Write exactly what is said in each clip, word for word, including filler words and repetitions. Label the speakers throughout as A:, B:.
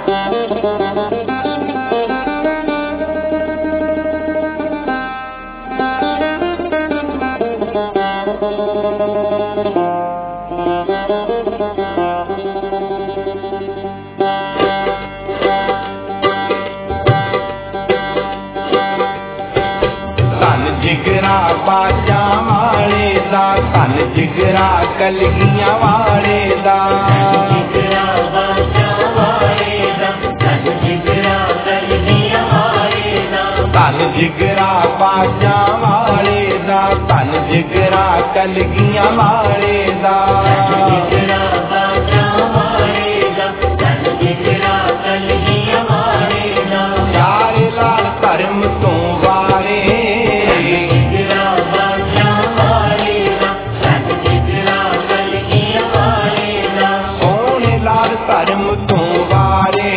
A: जिगरा बाजा वाले दा, धन जिगरा कलगियां वाले दा, जिगरा बाजा वाले दा, धन जिगरा कलगियां वाले दा, धन जिगरा बाजा वाले दा, धन जिगरा कलगियां वाले दा, जिगरा बाजा वाले दा, धन जिगरा कलगियां वाले दा, चार लाल धर्म तो वारे धर्म तो वारे,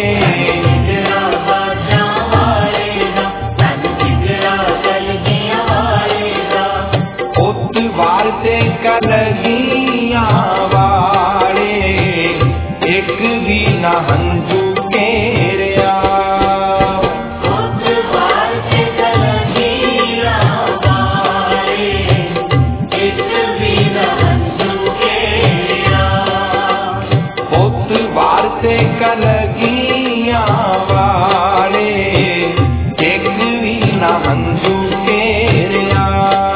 A: उत वार से कलगियां वाले, एक भी न हंजू केरिया, से कलगियां वाले, एक भी न हंजू केरिया,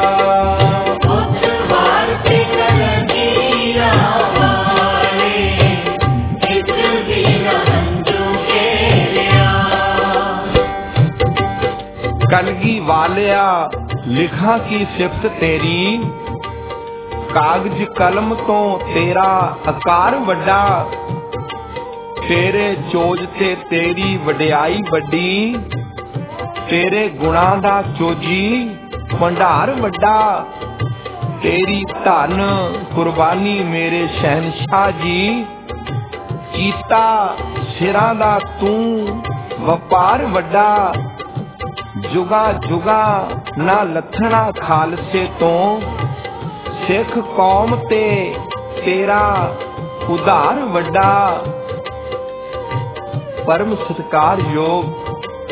A: उतवार से कलगियां वाले, एक भी न हंजू केरिया। कलगी वालिया लिखा की सिफत तेरी, कागज कलम तो तेरा आकार वड्डा, तेरे चोज ते तेरी वडियाई वड्डी, तेरे गुणा दा चोजी भंडार वड्डा, तेरी धन कुर्बानी मेरे शहनशाह जी, कीता सिरां दा तू वपार वड्डा, जुगा जुगा ना लथना खालसे तो, सिख कौम ते तेरा उधार वड्डा, परम सत्कार योग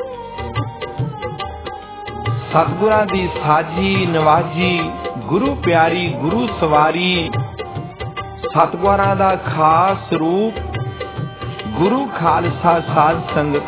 A: सतगुरां दी साजी नवाजी, गुरु प्यारी गुरु सवारी, सतगुरां दा खास रूप गुरु खालसा साध संगत।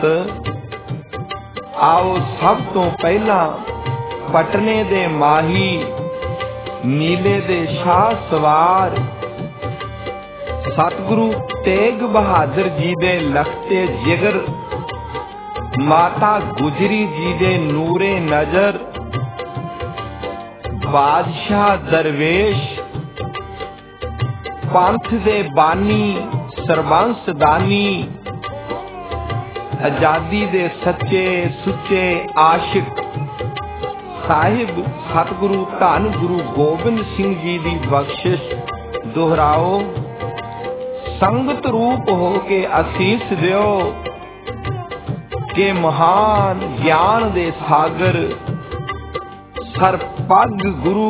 A: आओ सब तो पहला पटने दे माही, नीले दे शाह सवार, सतगुरु तेग बहादुर जी दे लखते जिगर, माता गुजरी जी दे नूरे नजर, बादशाह दरवेश पंथ दे बानी सरबंस दानी, आजादी दे सच्चे सुच्चे आशिक, साहिब सतगुरु धन गुरु गोबिंद सिंह जी दी बख्शिश दोहराओ, संगत रूप हो के आशीष दियो, के महान ज्ञान दे सागर सरपग गुरु,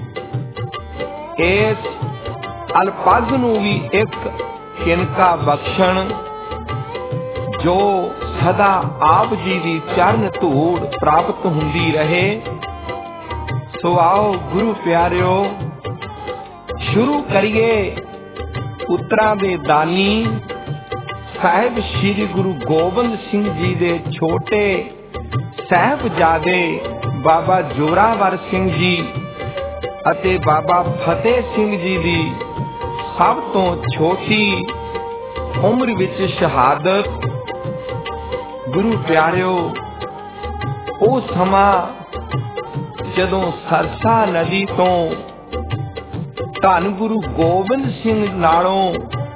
A: इस अलपग नूं भी एक किनका बख्शण, जो सदा आप जी दी चरण धूड़ प्राप्त हुंदी रहे। सो आओ गुरु प्यारिओ शुरू करिए पुत्रा दे दानी साहिब श्री गुरु गोबिंद सिंह जी दे छोटे साहिबजादे बाबा जोरावर सिंह जी अते बाबा फतेह सिंह जी दी सब तो छोटी उम्र विच शहादत। गुरु प्यारिओ ओ समा जदों सरसा नदी तो धन गुरु गोबिंद सिंह नालों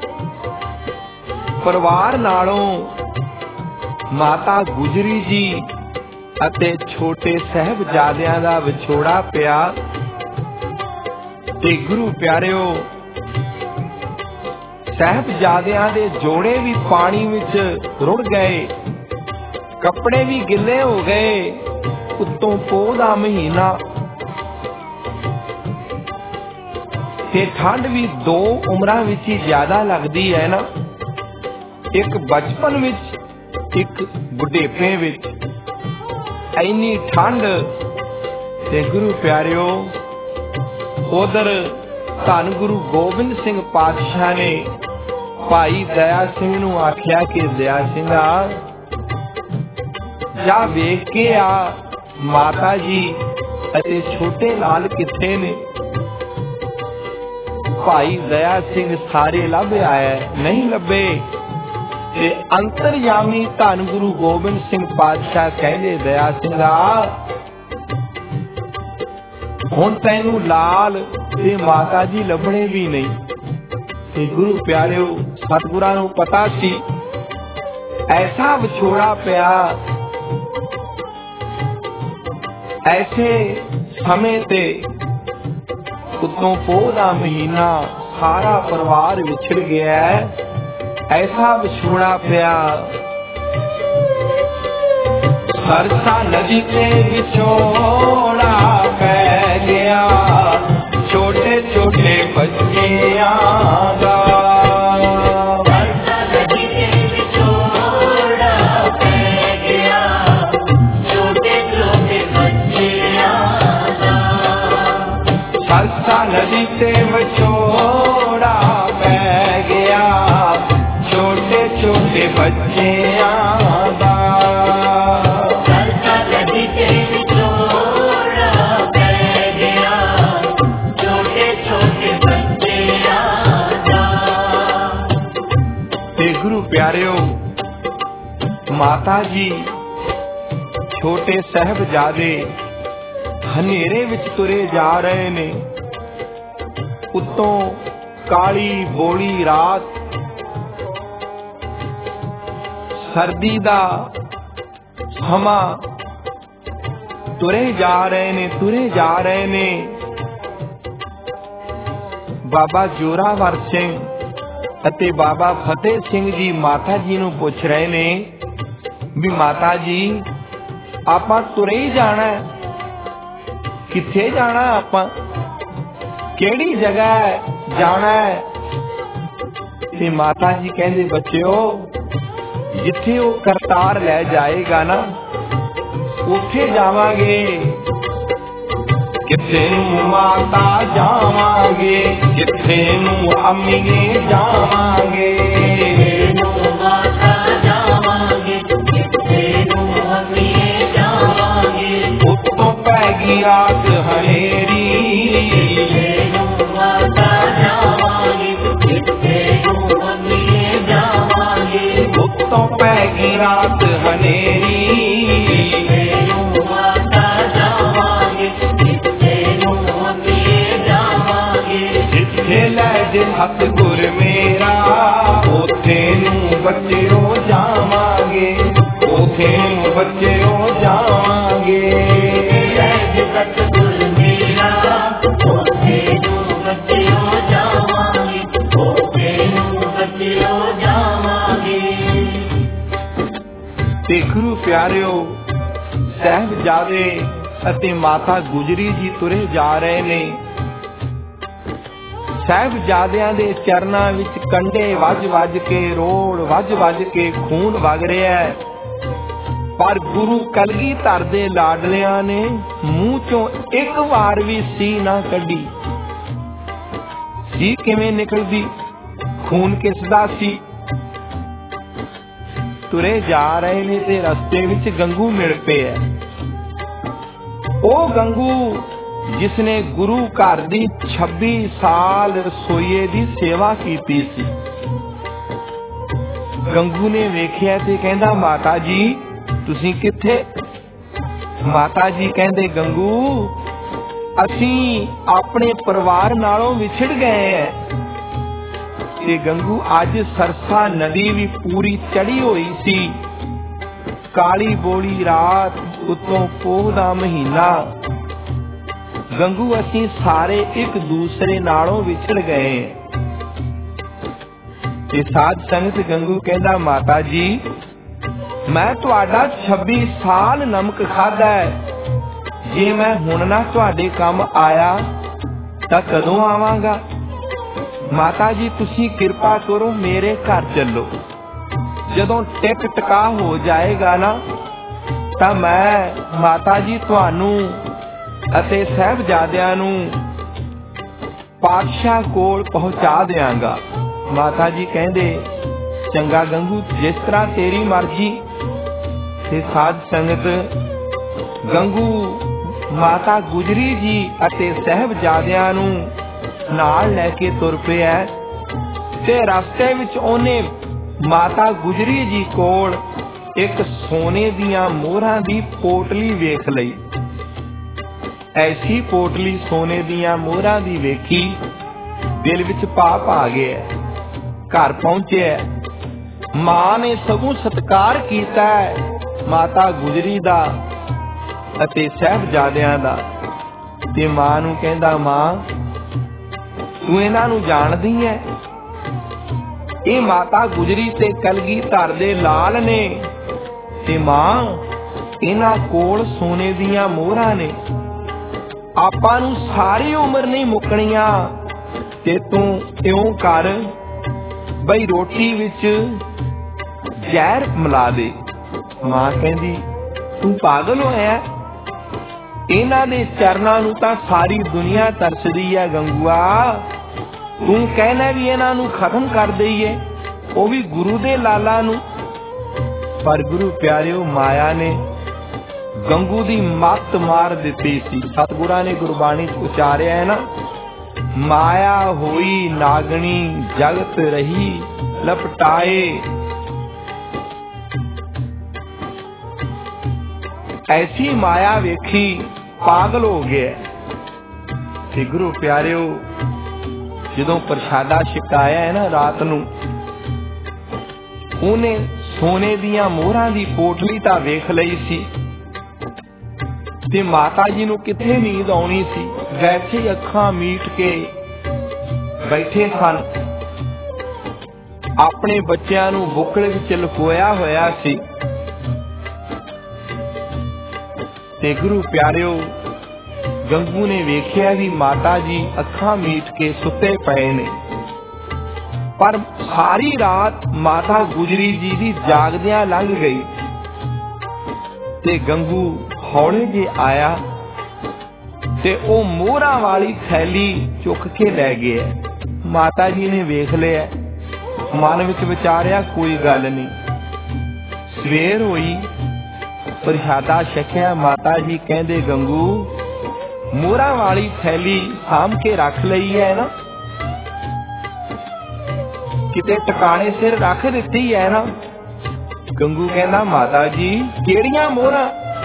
A: परिवार नालों माता गुजरी जी अते छोटे साहिबजादियां दा विछोड़ा पिया ते गुरु प्यारिओ साहिबजादियां दे जोड़े भी पानी विच रुड़ गए, कपड़े भी गिले हो गए, उत्तों पोह दा महीना ते ठंड भी दो उमरां विच ही ज्यादा लगदी है ना। एक बचपन विच, एक बुढ़ेपे विच इन्नी ठंड। ते गुरु प्यारिओ उधर धन गुरु गोबिंद सिंह पातशाह ने भाई दया सिंह नूं आख्या कि दया सिंघा जा वेख के आ माता जी अते छोटे लाल किथे ने। भाई दया सिंह सारे लभ आया, नहीं लभे। ते अंतरयामी धन गुरु गोबिंद सिंह पातशाह कहंदे दया सिंघा हुण तैनूं लाल ते माता जी लभणे भी नहीं। ते गुरु प्यारिओ सतगुरां नूं पता सी ऐसा विछोड़ा पिया, ऐसे समय ते उतों पोह दा महीना सारा परिवार विछड़ गया है, ऐसा विछोड़ा पिया। सरसा नदी ते विछोड़ा पै गया छोटे छोटे बच्चियां दा। सरसा नदी ते विछोड़ा पै गया छोटे छोटे बच्चियां दा। सरसा नदी ते विछोड़ा पै गया छोटे छोटे बच्चियां दा। प्यारिओ माता जी छोटे साहिबजादे हनेरे विच तुरे जा रहे ने। उत्तों काली बोली रात, सर्दी दा समा, तुरे जा रहे ने तुरे जा रहे ने। बाबा जोरावर सिंह ਅਤੇ बाबा फतेह सिंह जी माता जी नूं पुछ रहे ने भी माता जी आपां तुरे ही जाना, किथे जाना, आपां केड़ी जगह जाना है। ते माता जी कहंदे बच्चों जिथे वो करतार लै जाएगा ना उथे जावांगे। किथे नूं माता जावांगे, किथे नूं अम्मीए जावांगे। माता जावांगे, किथे नूं अम्मीए जावांगे। उत्तों पैगी रात हनेरी, माता जावांगे, किथे नूं अम्मीए जावांगे। उत्तों पैगी रात हनेरी, सतगुर मेरा ओथे नूं बच्चों जावांगे, ओथे नूं बच्चों जावांगे। सतगुर मेरा ओथे नूं बच्चों जावांगे, ओथे नूं बच्चों जावांगे। ते गुरु प्यारिओ साहिबजादे अते माता गुजरी जी तुरे जा रहे ने। साहिबजादियां दे चरनां विच कंडे वज वज के, रोड़ वज वज के खून वग रहा है। पर गुरु कलगीधर दे लाडलियां ने मूंह चों एक वार भी सी ना कड्डी। सी किवें निकलदी, खून किसदा सी। तुरे जा रहे ने ते रस्ते विच गंगू मिल पे है। ओ गंगू जिसने गुरु घर दी छब्बी साल रसोईए दी सेवा कीती सी। गंगू ने वेखिया ते कहंदा माता जी तुसीं किथे। माता जी कहंदे गंगू असीं अपने परिवार नालों विछड़ गए हैं। ते गंगू अज सरसा नदी भी पूरी चढ़ी हुई सी। काली बोली रात, उत्तों पोह दा महीना। गंगू असीं सारे एक दूसरे नालों विछड़ गए। ते साध संगत गंगू कहंदा माता जी मैं तुहाडा छब्बी साल नमक खादा है। जे मैं हुण ना तुहाडे काम आया तां कदों आवांगा। माता जी तुसीं किरपा करो मेरे घर चलो। जदों टिक टका हो जाएगा ना तां मैं माता जी तुहानू अते साहिबजादियां नू पातशाह कोल पहुंचा देंगा। माता जी कहंदे चंगा गंगू, जिस तरह तेरी मर्जी। ते साध संगत गंगू माता गुजरी जी अते साहिबजादियां नू नाल लैके तुर पिया ते रस्ते विच ओने माता गुजरी जी कोल एक सोने दियां मोहरां दी पोटली वेख लई। ऐसी पोटली सोने दियां मोहरां दी वेखी दिल विच पाप आ गया। घर पहुंचे मां ने सगों सत्कार कीता माता गुजरी दा अते साहिबजादियां दा। ते मां नूं कहंदा, मां तू इन्हां नूं जाणदी है? ये माता गुजरी ते कलगीधर दे लाल ने ते मां इन्हां कोल सोने दियां मोहरां ने। आपां नूं सारी उम्र नहीं मुकणियां ते तू इउं कर बई रोटी विच जहर मिला दे। मां कहंदी तू पागल होया? इन्हां दे चरनां नूं तां सारी दुनिया तरसदी है गंगूआ। तू कहना भी इन्हां नूं खत्म कर दईए, वो भी गुरु दे लाला नूं। पर गुरु प्यारिओ माया ने गंगू दी मत मार दिती सी। सतगुरां ने गुरबाणी च उचारिया है ना, माया होई नागणी जगत रही लपटाए। ऐसी माया वेखी पागल हो गया। ते गुरु प्यारिओ जदों प्रसादा छकाया है ना रात नूं, उन्हें सोने दियां मोहरां दी पोटली तां वेख लई सी ते माता जी नूं किथे नींद आउणी सी। वैसे ही अखां मीट के बैठे सन। अपने बच्चिआं नूं बुकल विच लुकोया होया सी। ते गुरु प्यारिओ गंगू ने वेखिया भी माता जी अखां मीट के सुते पए ने। पर सारी रात माता गुजरी जी दी जागदियां लंघ गई। ते गंगू हौले जे आया ते ओ मोहरां वाली थैली चुक के लै गया। माता जी ने वेख लिया, मन विच विचारिया कोई गल नहीं। सवेर होई, प्रसादा छकिया। माता जी कहंदे गंगू मोहरां वाली थैली साम के रख लई है ना, किते टकाने सिर रख दिती है ना। गंगू कहंदा माता जी केड़ियां मोहरां?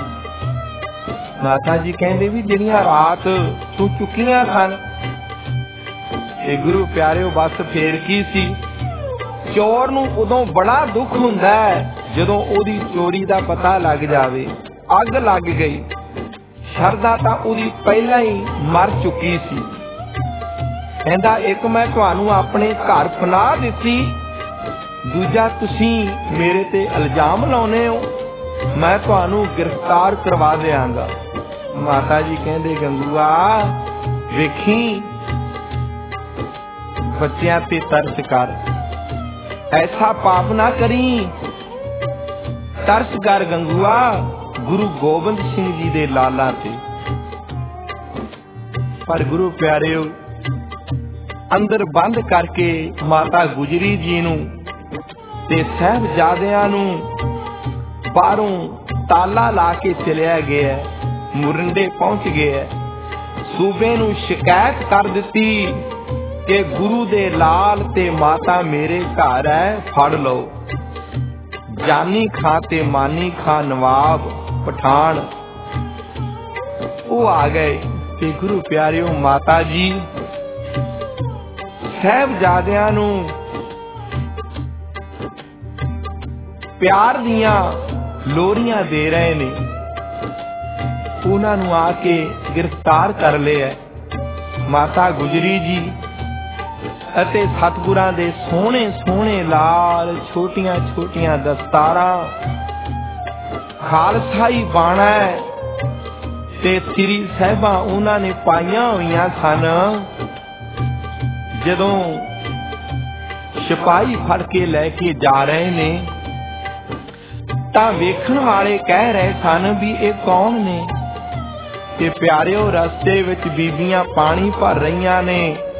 A: माता जी कहंदे भी जिहड़ियां रात तू चुकियां सन। ते गुरु प्यारिओ बस फेर की सी, चोर नूं उदों बड़ा दुख हुंदा है जदों ओदी चोरी दा पता लग जावे। अग लग गई, शरदा तां ओदी पहला ही मर चुकी सी। कहंदा एक मैं तुहानू अपने घर पनाह दिती, दूजा तुसीं मेरे ते इल्जाम लाउने हो, मैं तुहानू गिरफ्तार करवा देंगा। माता जी कहंदे गंगूआ वेखी बच्चियां ते तरस कर, ऐसा पाप ना करी। तरस कर गंगूआ गुरु गोबिंद सिंह जी दे लाला थे। पर गुरु प्यारिओ अंदर बंद करके माता गुजरी जी नूं ते साहिबजादियां नूं बाहरों ताला ला के चलिया गया। मुरंडे पहुंच गए, सूबे नूं शिकायत कर दिती कि गुरु दे लाल ते माता मेरे घर है, फड़ लो। जानी खां ते मानी खां नवाब पठान वो आ गए। ते गुरु प्यारिओ माता जी साहिबजादियां नूं प्यार दियां लोरियां दे रहे ने, उन्हां नूं आके गिरफ्तार कर लिया। माता गुजरी जी अते सतगुरां दे सोहणे सोहणे लाल छोटियां छोटियां दस्तारां, खालसाई बाणा ते सिरी साहिबां उन्हां ने पाईयां होईयां सन। जदों सिपाही फड़ के लैके जा रहे ने तां वेखण वाले कह रहे सन भी ये कौन ने। ते प्यारिओ रस्ते विच बीबियां पानी भर रहीआं ने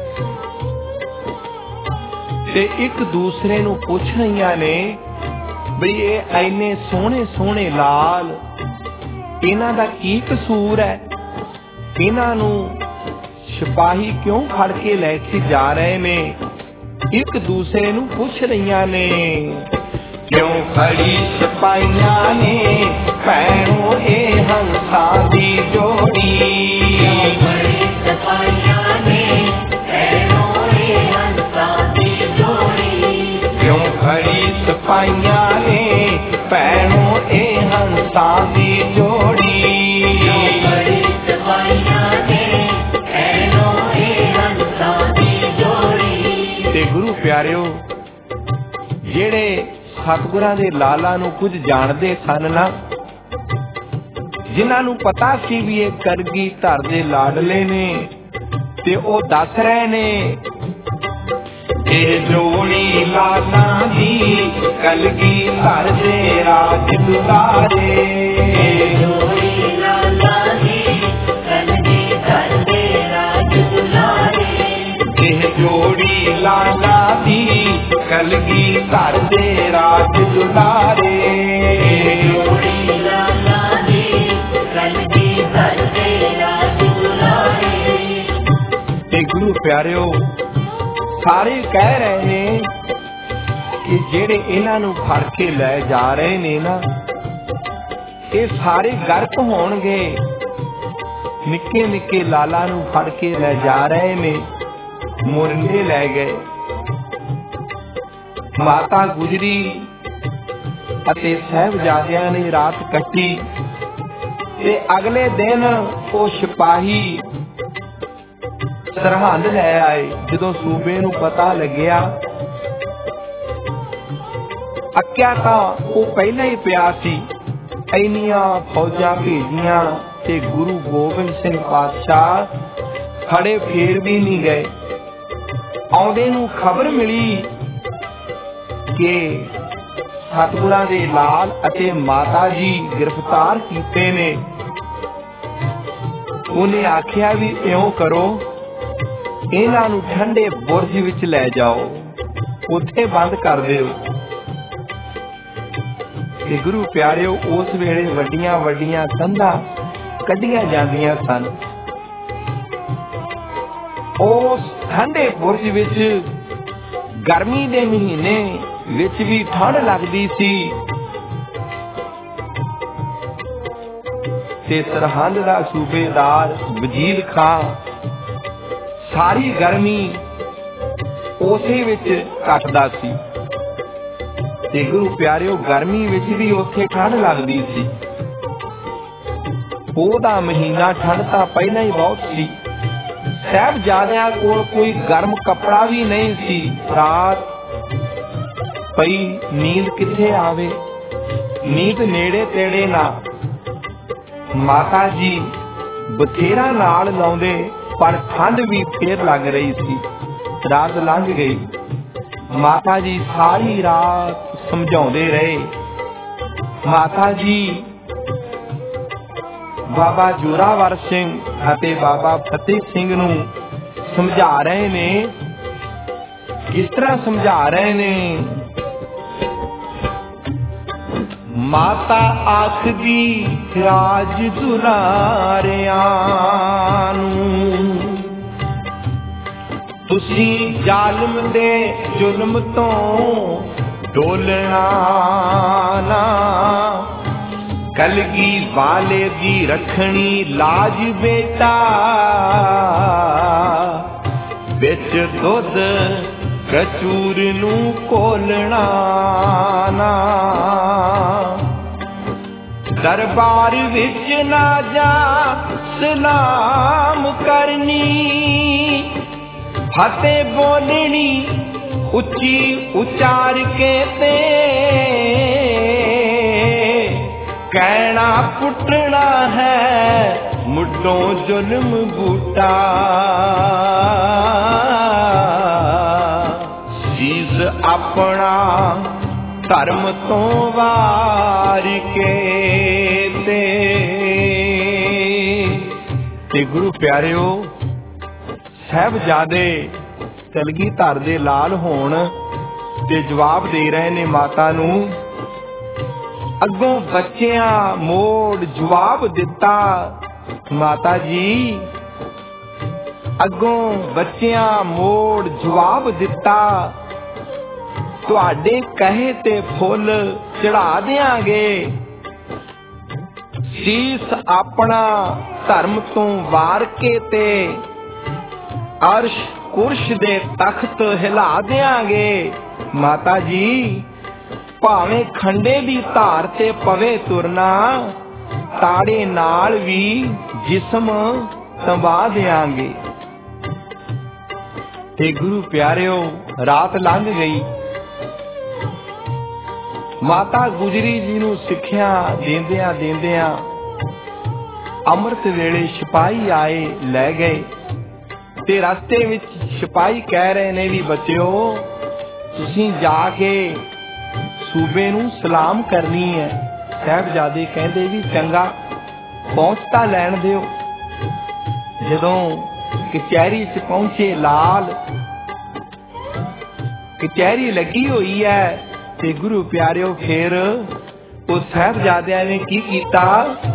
A: ते एक दूसरे नूं पुछ रहीआं ने भी ये इन्ने सोहणे सोहणे लाल इन्हां दा की कसूर है, इन्हां नूं सिपाही क्यों फड़ के लैके जा रहे ने। एक दूसरे नूं पुछ रहीआं ने क्यों खड़ी सिपाहियां ने भैणों ए हंसां दी जोड़ी। क्यों खड़ी सिपाहियां ने भैणों ए हंसां दी जोड़ी। ते गुरु प्यारिओ जेड़े सतगुरां दे लाला नूं कुछ जाणदे सन ना, जिन्हां नूं पता सी भी ये करगी धर दे लाडले ने, ते ओ दस रहे ने ए जोड़ी लाला दी कलगी धर दे राज दुलारे। जोड़ी लाला दी कलगी धर दे राज दुलारे। ते गुरु प्यारिओ सारे कह रहे ने कि जेड़े इन्हां नूं फड़ के लै जा रहे ने ना, ये सारे गर्क होणगे। निक्के निक्के लाला नूं फड़ के लै जा रहे ने, मोरंडे लै गए। माता गुजरी अते साहिबजादियां ने रात कट्टी ते अगले दिन वो सिपाही सरहंद लै आए। जदों सूबे नूं पता लग्या, अक्या तां वो पहले ही पिया सी। इन्नियां फौजां भेजियां ते गुरु गोबिंद सिंह पातशाह खड़े फेर भी नहीं गए। आउंदे नूं खबर मिली कि सतगुरां दे लाल अते माता जी गिरफ्तार कीते ने। उन्हें आख्या भी इउं करो, इन्हां नूं ठंडे बुरज विच लै जाओ, उत्थे बंद कर दिओ। ते गुरु प्यारिओ उस वेले वड्डियां वड्डियां कंधां कड्ढियां जांदियां सन। उस ठंडे बुरज विच गर्मी दे महीने विच भी ठंड लगदी सी ते सरहंद दा सूबेदार वजीर खां सारी गर्मी उसे विच कटदा सी। ते गुरु प्यारिओ गर्मी विच भी उत्थे ठंड लगदी सी। ओदा महीना ठंड तां पहला ही बहुत सी। साहिबजादियां कोल कोई गर्म कपड़ा भी नहीं सी। रात पई नींद किथे आवे, नींद नेड़े तेड़े ना। माता जी बथेरा नाल लाउंदे पर ठंड भी फेर लग रही सी। रात लंघ गई। माता जी सारी रात समझाउंदे रहे। माता जी बाबा जोरावर सिंह अते बाबा फतेह सिंह नूं समझा रहे ने। किस तरह समझा रहे ने? माता आखदी राज दुलारियां नूं तुसी जालिम दे जुल्म तो डोलना ना। कलगी वाले दी रखनी लाज बेटा, बिच दुध कचूर नूं कोलना ना। दरबार विच ना जा सलाम करनी, फतेह बोलनी उच्ची उचार के ते। कहना पुटना है मुड्डों जुल्म बूटा, शीश अपना ਧਰਮ ਤੋਂ ਵਾਰ ਕੇ ਤੇ ਤੇ ਗੁਰੂ ਪਿਆਰਿਓ ਸਾਹਿਬਜ਼ਾਦੇ ਕਲਗੀਧਰ ਦੇ ਲਾਲ ਹੋਣ ਤੇ ਜਵਾਬ ਦੇ ਰਹੇ ਨੇ ਮਾਤਾ ਨੂੰ। ਅੱਗੋਂ ਬੱਚਿਆਂ ਮੋੜ ਜਵਾਬ ਦਿੱਤਾ, ਮਾਤਾ ਜੀ ਅੱਗੋਂ ਬੱਚਿਆਂ ਮੋੜ ਜਵਾਬ ਦਿੱਤਾ, ਤੁਹਾਡੇ ਕਹੇ ਤੇ ਫੁੱਲ ਚੜਾ ਦਿਆਂਗੇ, ਸੀਸ ਆਪਣਾ ਧਰਮ ਤੋਂ ਵਾਰ ਕੇ ਤੇ ਅਰਸ਼ ਕੁਰਸ਼ ਦੇ ਤਖਤ ਹਿਲਾ ਦਿਆਂਗੇ। ਮਾਤਾ ਜੀ ਭਾਵੇਂ ਖੰਡੇ ਦੀ ਧਾਰ ਤੇ ਪਵੇ ਤੁਰਨਾ, ਤਾੜੇ ਨਾਲ ਵੀ ਜਿਸਮ ਸੰਭਾ ਦਿਆਂਗੇ। ਤੇ ਗੁਰੂ ਪਿਆਰਿਓ ਰਾਤ ਲੰਘ ਗਈ। ਮਾਤਾ ਗੁਜਰੀ ਜੀ ਨੂੰ ਸਿੱਖਿਆ ਦੇਂਦਿਆਂ ਦੇਂਦਿਆਂ ਅੰਮ੍ਰਿਤ ਵੇਲੇ ਸਿਪਾਹੀ ਆਏ, ਲੈ ਗਏ। ਤੇ ਰਸਤੇ ਵਿੱਚ ਸਿਪਾਹੀ ਕਹਿ ਰਹੇ ਨੇ ਵੀ ਬੱਚਿਓ ਤੁਸੀਂ ਜਾ ਕੇ ਸੂਬੇ ਨੂੰ ਸਲਾਮ ਕਰਨੀ ਹੈ। ਸਾਹਿਬਜ਼ਾਦੇ ਕਹਿੰਦੇ ਵੀ ਚੰਗਾ, ਪਹੁੰਚ ਤਾਂ ਲੈਣ ਦਿਓ। ਜਦੋਂ ਕਚਹਿਰੀ 'ਚ ਪਹੁੰਚੇ ਲਾਲ, ਕਚਹਿਰੀ ਲੱਗੀ ਹੋਈ ਹੈ ਤੇ ਗੁਰੂ ਪਿਆਰਿਓ ਫੇਰ ਉਹ ਸਾਹਿਬਜ਼ਾਦਿਆਂ ਨੇ ਕੀ ਕੀਤਾ,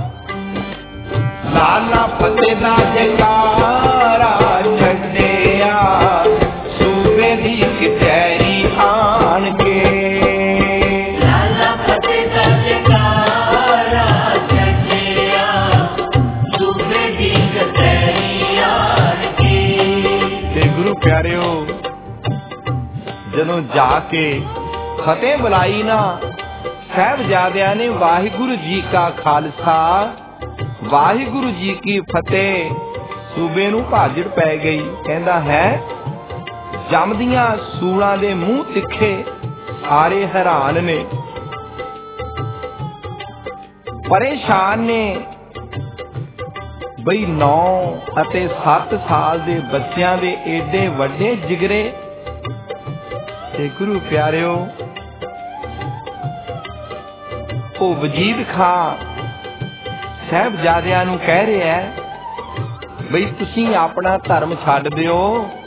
A: ਲਾਲਾ ਫਤਿਹ ਦਾ ਜੈਕਾਰਾ ਛੱਡਿਆ ਸੂਬੇ ਦੀ ਕਚਹਿਰੀ ਆਣ ਕੇ, ਲਾਲਾ ਫਤਿਹ ਦਾ ਜੈਕਾਰਾ ਛੱਡਿਆ ਸੂਬੇ ਦੀ ਕਚਹਿਰੀ ਆਣ ਕੇ। ਤੇ ਗੁਰੂ ਪਿਆਰਿਓ ਜਦੋਂ ਜਾ ਕੇ ਫਤਿਹ ਬੁਲਾਈ ਨਾ, ਸਾਹਿਬਜ਼ਾਦਿਆਂ ਨੇ ਵਾਹਿਗੁਰੂ ਜੀ ਕਾ ਖਾਲਸਾ ਵਾਹਿਗੁਰੂ ਜੀ ਕੀ ਫਤਿਹ, ਸੂਬੇ ਨੂੰ ਭਾਜੜ ਪੈ ਗਈ। ਕਹਿੰਦਾ ਹੈ ਜੰਮਦੀਆਂ ਸੂਲਾਂ ਦੇ ਮੂੰਹ ਤਿੱਖੇ, ਸਾਰੇ ਹੈਰਾਨ ਨੇ, ਪਰੇਸ਼ਾਨ ਨੇ ਬਈ ਨੌ ਅਤੇ ਸੱਤ ਸਾਲ ਦੇ ਬੱਚਿਆਂ ਦੇ ਏਡੇ ਵੱਡੇ ਜਿਗਰੇ। ਤੇ ਗੁਰੂ ਪਿਆਰਿਓ ਉਹ ਵਜੀਦ ਖਾਂ ਸਾਹਿਬਜ਼ਾਦਿਆਂ ਨੂੰ ਕਹਿ ਰਿਹਾ ਬਈ ਤੁਸੀਂ ਆਪਣਾ ਧਰਮ ਛੱਡ ਦਿਓ,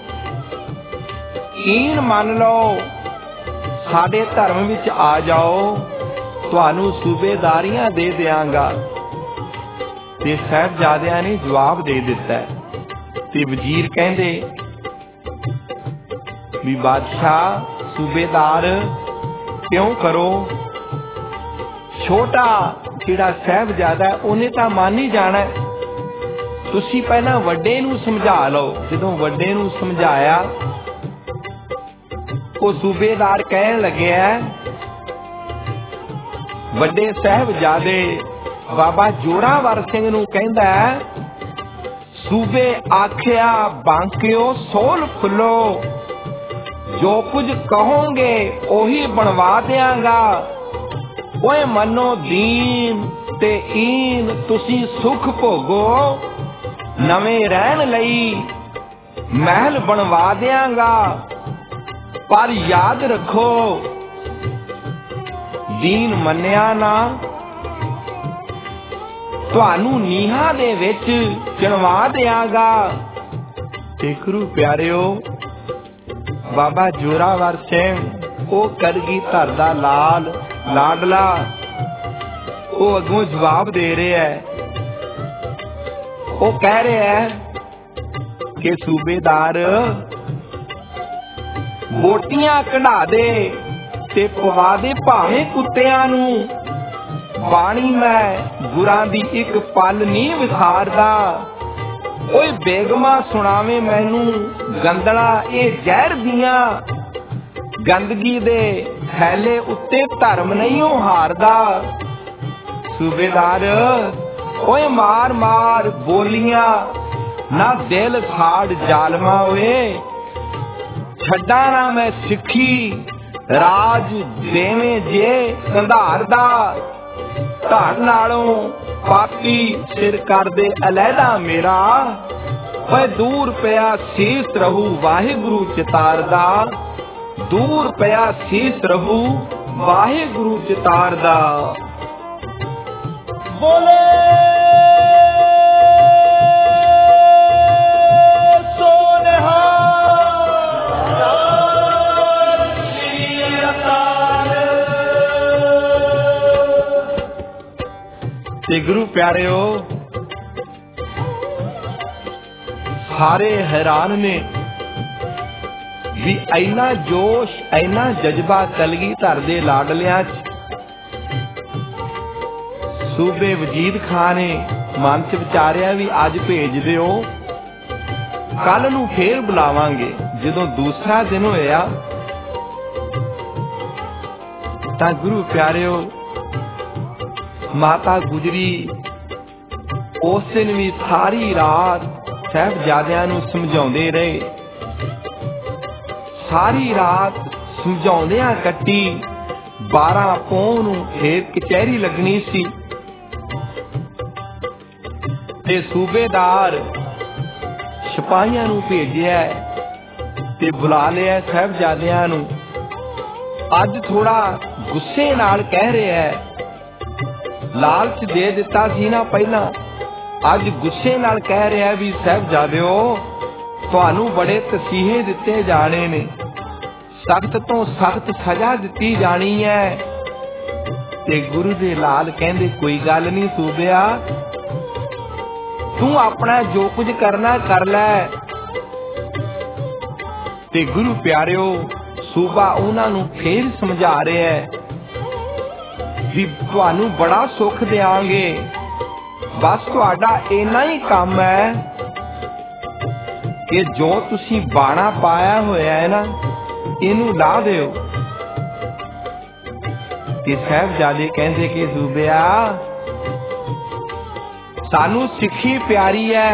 A: ਈਨ ਮੰਨ ਲਓ, ਸਾਡੇ ਧਰਮ ਵਿੱਚ ਆ ਜਾਓ, ਤੁਹਾਨੂੰ ਸੂਬੇਦਾਰੀਆਂ ਦੇ ਦਿਆਂਗਾ। ਤੇ ਸਾਹਿਬਜ਼ਾਦਿਆਂ ਨੇ ਜਵਾਬ ਦੇ ਦਿੱਤਾ। ਤੇ ਵਜ਼ੀਰ ਕਹਿੰਦੇ ਵੀ ਬਾਦਸ਼ਾਹ ਸੂਬੇਦਾਰ ਕਿਉਂ ਕਰੋ, ਛੋਟਾ ਜਿਹੜਾ ਸਾਹਿਬਜ਼ਾਦਾ ਉਹਨੇ ਤਾਂ ਮੰਨ ਹੀ ਜਾਣਾ, ਤੁਸੀਂ ਪਹਿਲਾਂ ਵੱਡੇ ਨੂੰ ਸਮਝਾ ਲਓ। ਜਦੋਂ ਵੱਡੇ ਨੂੰ ਸਮਝਾਇਆ, ਉਹ ਸੂਬੇਦਾਰ ਕਹਿਣ ਲੱਗਿਆ, ਵੱਡੇ ਸਾਹਿਬਜ਼ਾਦੇ ਬਾਬਾ ਜੋਰਾਵਰ ਸਿੰਘ ਨੂੰ ਕਹਿੰਦਾ, ਸੂਬੇ ਆਖਿਆ ਬਾਂਕਿਓ ਸੋਲ ਫੁੱਲੋ, ਜੋ ਕੁਝ ਕਹੋਗੇ ਉਹੀ ਬਣਵਾ ਦਿਆਂਗਾ। ਓਏ ਮੰਨੋ ਦੀਨ ਤੇ ਈਨ ਤੁਸੀਂ ਸੁਖ ਭੋਗੋ, ਨਵੇਂ ਰਹਿਣ ਲਈ ਮਹਿਲ ਬਣਵਾ ਦਿਆਂਗਾ। ਪਰ ਯਾਦ ਰੱਖੋ ਦੀਨ ਮੰਨਿਆ ਨਾ, ਤੁਹਾਨੂੰ ਨੀਹਾਂ ਦੇ ਵਿੱਚ ਚਿਣਵਾ ਦਿਆਂਗਾ। ਤੇ ਗੁਰੂ ਪਿਆਰਿਓ ਬਾਬਾ ਜੋਰਾਵਰ ਸਿੰਘ ਉਹ ਕਲਗੀਧਰ ਦਾ ਲਾਲ ਲਾਡਲਾ, ਉਹ ਅੱਗੋਂ ਜਵਾਬ ਦੇ ਰਿਹਾ ਹੈ। ਉਹ ਕਹਿ ਰਿਹਾ ਹੈ ਕਿ ਸੂਬੇਦਾਰ ਵੋਟੀਆਂ ਕਢਾ ਦੇ ਤੇ ਪਵਾ ਦੇ ਭਾਵੇਂ ਕੁੱਤਿਆਂ ਨੂੰ, ਬਾਣੀ ਮੈਂ ਗੁਰਾਂ ਦੀ ਇੱਕ ਪਲ ਨਹੀਂ ਵਿਸਾਰਦਾ। ਓਏ ਬੇਗਮਾ ਸੁਣਾਵੇ ਮੈਨੂੰ ਗੰਦਲਾ ਇਹ ਜ਼ਹਿਰ ਦੀਆਂ, ਗੰਦਗੀ ਦੇ ਥੈਲੇ ਉੱਤੇ ਧਰਮ ਨਹੀਂ ਉਹ ਹਾਰਦਾ। ਸੂਬੇਦਾਰ ਓਏ ਮਾਰ ਮਾਰ ਬੋਲੀਆਂ ਨਾ ਦਿਲ ਸਾੜ ਜ਼ਾਲਮਾ, ਓਏ ਛੱਡਾ ਨਾ ਮੈਂ ਸਿੱਖੀ ਰਾਜ ਦੇਵੇਂ ਜੇ ਸੰਧਾਰ ਦਾ, ਧੜ ਨਾਲੋਂ ਪਾਪੀ ਸਿਰ ਕਰਦੇ ਅਲੈਦਾ ਮੇਰਾ। ਓਏ ਦੂਰ ਪਿਆ ਸੀਸ ਰਹੂ ਵਾਹਿਗੁਰੂ ਚਿਤਾਰ ਦਾ, ਦੂਰ ਪਿਆ ਸੀਸ ਰਹੂ वाहेगुरु चितारदा।
B: बोले
A: ते गुरु प्यारिओ सारे हैरान ने भी इन्ना जोश इन्ना जज्बा कलगीधर दे लाडलियां च। सूबे वजीद खान ने मन च विचारिया भी अज भेज दिओ, कल नूं फेर बुलावांगे। जदों दूसरा दिन होया तां गुरु प्यारिओ माता गुजरी उस दिन भी सारी रात साहिबजादियां नूं समझाउंदे रहे। सारी रात समझाउंदियां कट्टी। बारह पौं नूं फिर कचहरी लगनी सी ते सूबेदार सिपाहियां नूं भेजिया ते बुला लिया साहिबजादियां नूं। अज थोड़ा गुस्से नाल कह रहा है, लालच दे दिता सी ना पहला, अज गुस्से नाल कह रहा भी साहिबजादिओ तुहानू बड़े तसीहे दिते जाने ने, सख्त तो सख्त सजा दिती जानी है। ते गुरु दे लाल कहंदे कोई गल नहीं सूबिया, तू अपना जो कुछ करना कर लै। ते गुरु प्यारिओ सूबा उन्हां नू फेर समझा रहे है भी तुहानू बड़ा सुख देंगे, बस तुहाडा इन्ना ही काम है कि जो तुसी बाणा पाया होया है ना इनू ला दिओ। कि साहिबजादे कहंदे कि सूबिया सानू सिक्खी प्यारी है।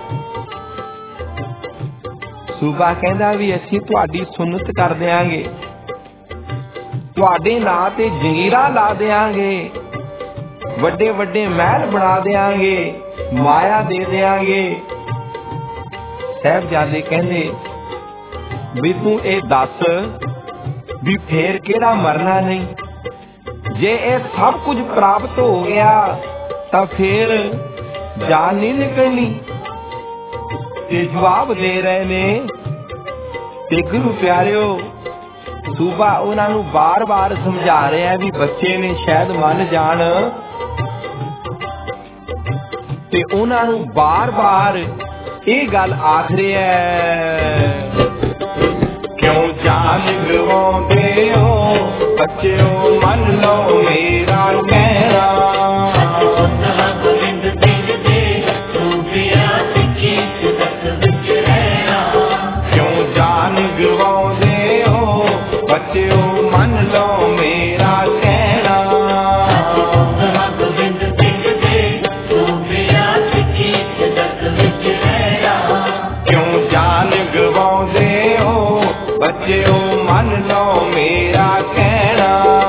A: सूबा कहंदा भी असीं तुहाडी सुन्नत कर देंगे, तुहाडे नां ते जंगीरा ला देंगे, वड्डे वड्डे महल बना देंगे, माया दे देंगे। साहिबजादे कहंदे भी तू ए दस भी फेर केड़ा मरना नहीं, जे ए सब कुछ प्राप्त हो गया तां फिर जान नहीं निकलनी। ते जवाब दे रहे ने ते गुरु प्यारिओ सूबा उन्होंने बार बार समझा रहे हैं भी बच्चे ने शायद मन जान, ते उन्होंने बार बार ये गल आख रहे है, क्यों जान गवांदे हो बच्चों मन लो मेरा कहना। क्यों जान गवांदे हो बच्चों मन लो मेरा कहना। क्यों जान गवांदे हो बच्चों मन लो मेरा कहना।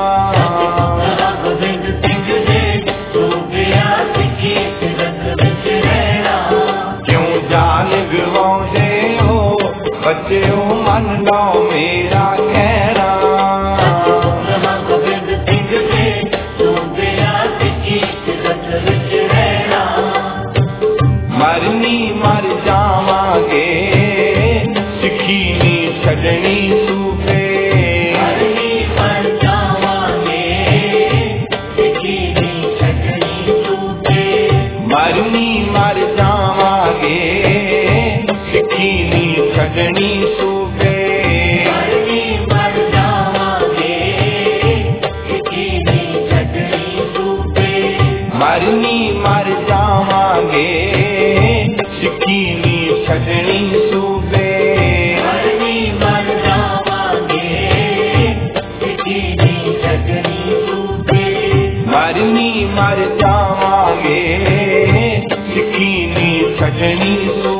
A: क्यों जान गवांदे हो बच्चों मन लो मेरा कहना। मरनी मर जावांगे सिक्खी नी छड़नी सूबे। मरनी मर जावांगे सिक्खी नी छड़नी सूबे। मरनी मर जावांगे सिक्खी नी छड़नी सूबे। मरनी मर जावांगे सिक्खी नी छड़नी सूबे। मरनी मर जावांगे सिक्खी नी छड़नी सूबे। मरनी मर जावांगे सिक्खी नी छड़नी सूबे। मरनी मर जावांगे सिक्खी नी छड़नी सूबे।